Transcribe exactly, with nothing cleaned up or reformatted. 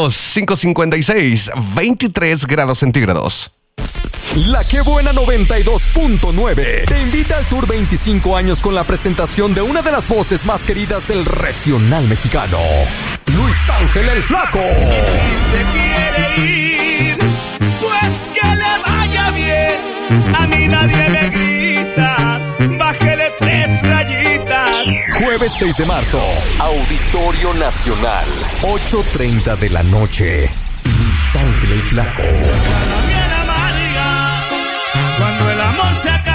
cinco cincuenta y seis, veintitrés grados centígrados. La Que Buena noventa y dos punto nueve te invita al Tour veinticinco años con la presentación de una de las voces más queridas del regional mexicano, Luis Ángel el Flaco. Si se quiere ir, pues que le vaya bien. A mí nadie me grita, bájele tres rayitas. Jueves seis de marzo, Auditorio Nacional, ocho treinta de la noche. Luis Ángel el Flaco. Cuando el amor se acaba.